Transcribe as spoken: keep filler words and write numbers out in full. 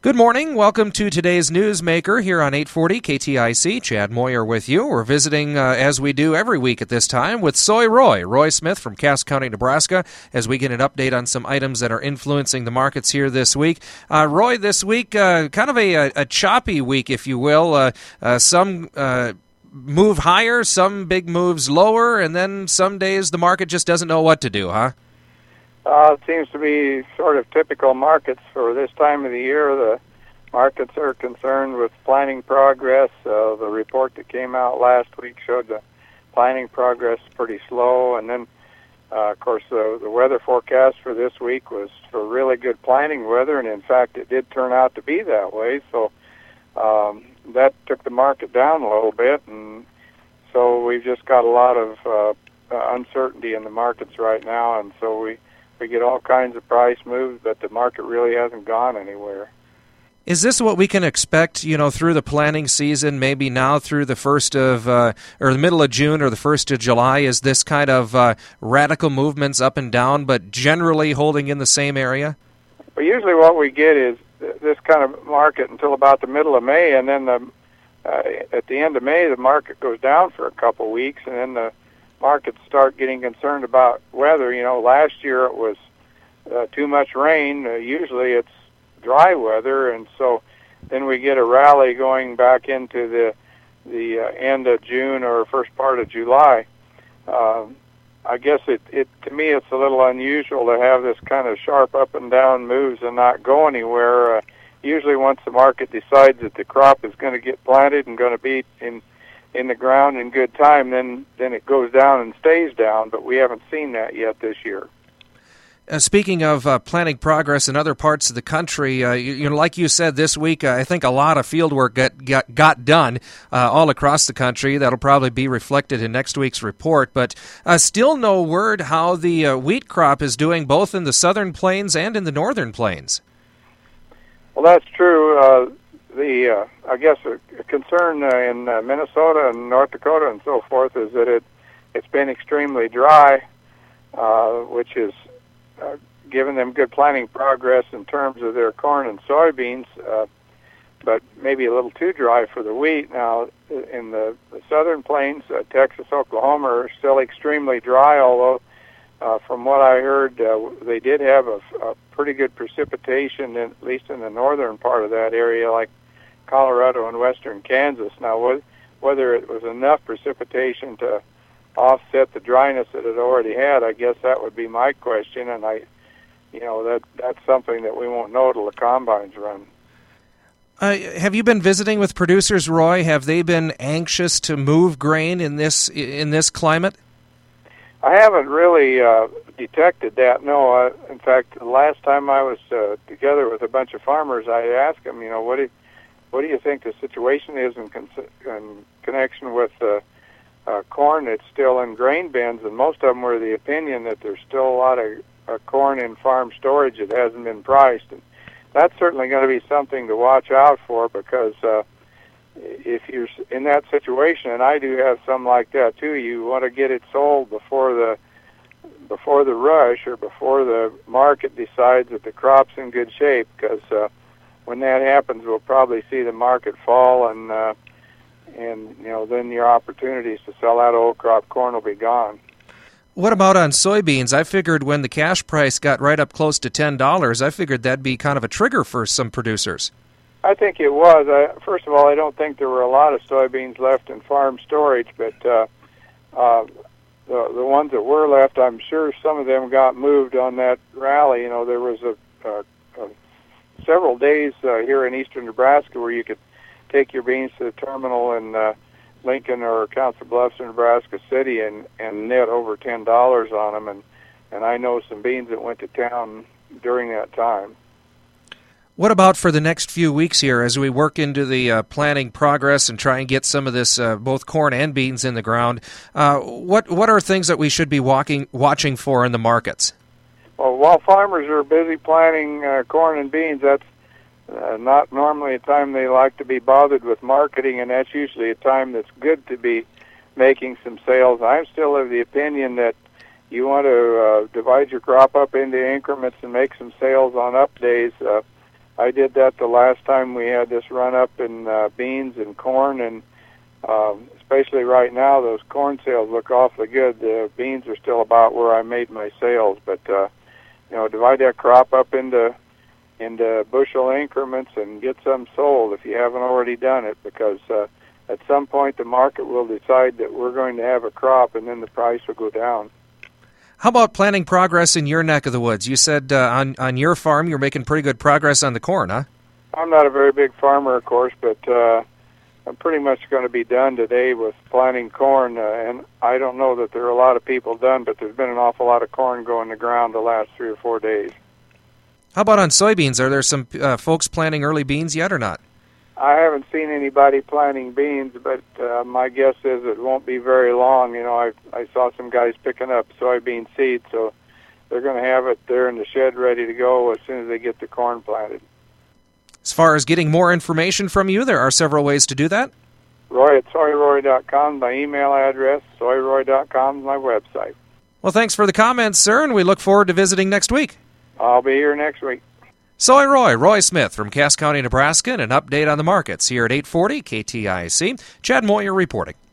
Good morning. Welcome to today's Newsmaker here on eight forty K T I C. Chad Moyer with you. We're visiting, uh, as we do every week at this time, with Soy Roy, Roy Smith from Cass County, Nebraska, as we get an update on some items that are influencing the markets here this week. Uh, Roy, this week, uh, kind of a, a choppy week, if you will. Uh, uh, some uh, move higher, some big moves lower, and then some days the market just doesn't know what to do, huh? Uh, it seems to be sort of typical markets for this time of the year. The markets are concerned with planning progress. Uh, the report that came out last week showed the planning progress pretty slow. And then, uh, of course, the, the weather forecast for this week was for really good planning weather, and in fact, it did turn out to be that way. So um, that took the market down a little bit, and so we've just got a lot of uh, uh, uncertainty in the markets right now, and so we We get all kinds of price moves, but the market really hasn't gone anywhere. Is this what we can expect, you know, through the planning season, maybe now through the first of, uh, or the middle of June or the first of July? Is this kind of uh, radical movements up and down, but generally holding in the same area? Well, usually what we get is this kind of market until about the middle of May, and then the, uh, at the end of May, the market goes down for a couple weeks, and then the markets start getting concerned about weather. You know, last year it was uh, too much rain. Uh, usually it's dry weather, and so then we get a rally going back into the the uh, end of June or first part of July. Um, I guess it, it to me it's a little unusual to have this kind of sharp up and down moves and not go anywhere. Uh, usually once the market decides that the crop is going to get planted and going to be in in the ground in good time, then then it goes down and stays down, but we haven't seen that yet this year. Uh, speaking of uh, planting progress in other parts of the country, uh, you, you know, like you said, this week uh, I think a lot of field work got, got, got done uh, all across the country. That'll probably be reflected in next week's report, but uh, still no word how the uh, wheat crop is doing both in the southern plains and in the northern plains. Well, that's true. Uh, The uh, I guess a, a concern uh, in uh, Minnesota and North Dakota and so forth is that it it's been extremely dry, uh, which has uh, given them good planting progress in terms of their corn and soybeans, uh, but maybe a little too dry for the wheat. Now, in the, the southern plains, uh, Texas, Oklahoma are still extremely dry, although uh, from what I heard, uh, they did have a, a pretty good precipitation, in, at least in the northern part of that area, like Colorado and western Kansas. Now, whether it was enough precipitation to offset the dryness that it already had, I guess that would be my question, and I, you know, that that's something that we won't know till the combines run. Uh, have you been visiting with producers, Roy? Have they been anxious to move grain in this in this climate? I haven't really uh, detected that. No, uh, in fact, the last time I was uh, together with a bunch of farmers, I asked them, you know, what do you, what do you think the situation is in, con- in connection with uh, uh, corn that's still in grain bins? And most of them were the opinion that there's still a lot of uh, corn in farm storage that hasn't been priced. And that's certainly going to be something to watch out for, because uh, if you're in that situation, and I do have some like that too, you want to get it sold before the before the rush or before the market decides that the crop's in good shape, because uh, when that happens, we'll probably see the market fall, and uh, and you know then your opportunities to sell that old crop corn will be gone. What about on soybeans? I figured when the cash price got right up close to ten dollars, I figured that'd be kind of a trigger for some producers. I think it was. I, first of all, I don't think there were a lot of soybeans left in farm storage, but uh, uh, the the ones that were left, I'm sure some of them got moved on that rally. You know, there was a, a, a several days uh, here in eastern Nebraska where you could take your beans to the terminal in uh, Lincoln or Council Bluffs or Nebraska City and, and net over ten dollars on them, and, and I know some beans that went to town during that time. What about for the next few weeks here as we work into the uh, planting progress and try and get some of this, uh, both corn and beans, in the ground? Uh, what what are things that we should be walking, watching for in the markets? Well, while farmers are busy planting uh, corn and beans, that's uh, not normally a time they like to be bothered with marketing, and that's usually a time that's good to be making some sales. I'm still of the opinion that you want to uh, divide your crop up into increments and make some sales on up days. Uh, I did that the last time we had this run up in uh, beans and corn, and um, especially right now, those corn sales look awfully good. The beans are still about where I made my sales, but uh, you know, divide that crop up into into bushel increments and get some sold if you haven't already done it, because uh, at some point the market will decide that we're going to have a crop, and then the price will go down. How about planting progress in your neck of the woods? You said uh, on on your farm you're making pretty good progress on the corn, huh? I'm not a very big farmer, of course, but uh, I'm pretty much going to be done today with planting corn, uh, and I don't know that there are a lot of people done, but there's been an awful lot of corn going to ground the last three or four days. How about on soybeans? Are there some uh, folks planting early beans yet or not? I haven't seen anybody planting beans, but uh, my guess is it won't be very long. You know, I I saw some guys picking up soybean seed, so they're going to have it there in the shed ready to go as soon as they get the corn planted. As far as getting more information from you, there are several ways to do that. Roy at soy roy dot com, my email address, soy roy dot com is my website. Well, thanks for the comments, sir, and we look forward to visiting next week. I'll be here next week. Soy Roy, Roy Smith from Cass County, Nebraska, and an update on the markets here at eight forty K T I C. Chad Moyer reporting.